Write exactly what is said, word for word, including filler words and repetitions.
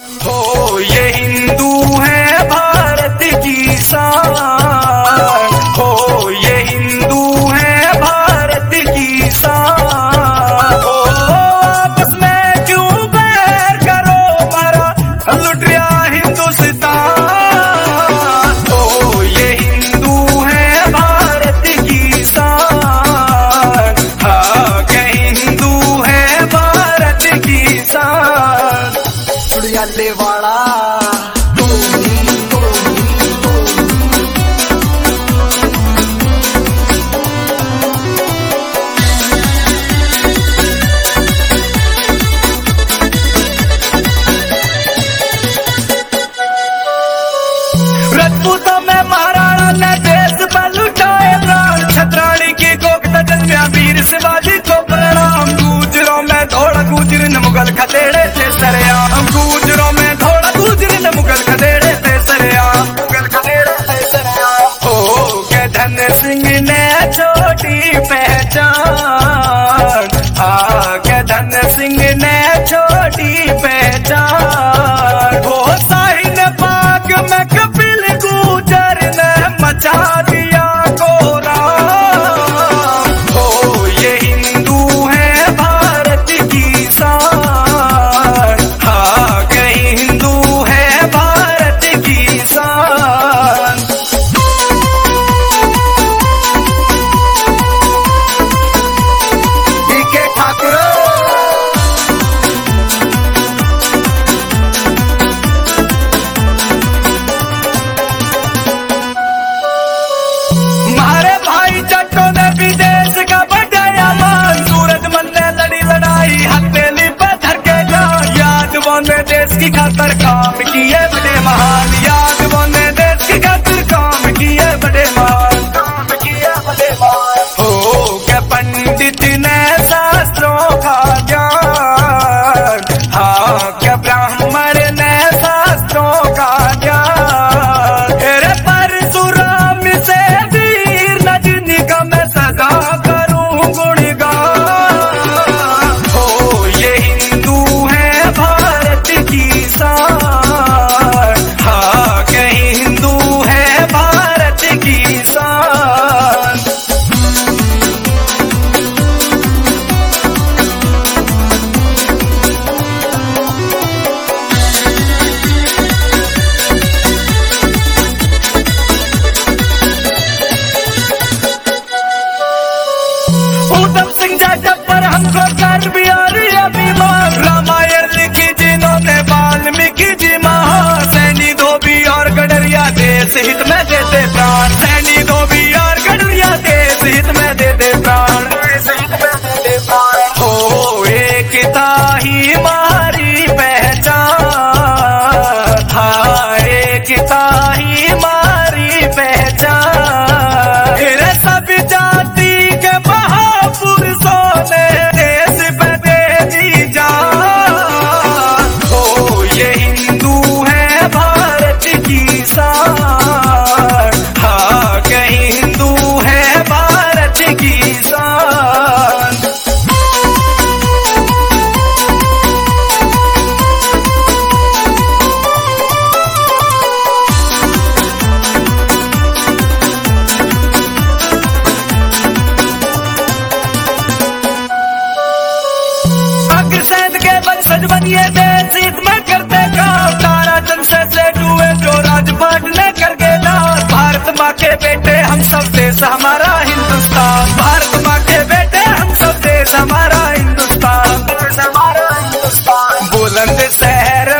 हो ये हिंदू है भारत की शान, हो ये हिंदू है भारत की शान। हो आपस में क्यों बैर करो मारा लुट रहा हिंदुस्तान। हो ये हिंदू है भारत की शान, हाँ के हिंदू है भारत की शान। सुड़ियाले वाला रजपूतों में महाराणा ने देश पर लुटाए प्राण, छत्राणी की कोक जन्म्या वीर शिवाजी को प्रणाम। गुजरों में धोड़ा गुजर न मुगल खदेड़े थे सरेआम, गुजरों में धोड़ा गुजर न मुगल खदेड़े थे सरेआम, मुगल खदेड़े थे सरेआम। हो के धन सिंह ने छोटी पहचान, हाँ के धन सिंह ने छोटी पहचान। हो शाही ने पाक में कपिल गुजर ने मचा दिया गोरा। हो ये हिंदू है भारत की शान, हाँ कहीं हिंदू है भारत की शान। डीके ठाकुर मारे भाई जट्टों ने विदेश का बढ़ाया मान, सूरजमल ने लड़ी लड़ाई हथेली पे धर के जान। यादवों ने देश की खातिर काम किए बड़े महान, यादवों ने देश की खातिर काम किए बड़े महान, काम किए बड़े महान। हो के पंडित ने शास्त्रों का ज्ञान, हाँ के ब्राह्मण ने शास्त्रों का ज्ञान। तेरे परशुराम से वीर नजनी का मैं सदा करूं गुणगान। हो ये हिंदू है भारत की शान, हाँ कहीं हिंदू है भारत की शान। उधम सिंह जब पर हमको कर भी और अभिमान, रामायण लिखी जिन्होंने वाल्मीकि जी महान। सैनी धोबी और गडरिया देश हित में देते प्राण, सैनी धोबी और गडरिया देश हित में देते प्राण, देश हित में देते प्राण। हो एकता ही हमारी पहचान, हाँ एकता ही हमारी पहचान। तेरे सभी जाति के महापुरुषों ने देश पे दे दी जान। हो ये हिंदू है भारत की शान, हाँ कहीं हिंदू है भारत की शान। अग्रसेन के वंशज बनिए देश हित में करते काम, ताराचंद से सेठ हुए जो राजपाट ने करके नाम। भारत माँ के बेटे हम सब देश हमारा हिंदुस्तान, भारत माँ के बेटे हम सब देश हमारा हिंदुस्तान, देश हमारा हिंदुस्तान। बुलंद शहर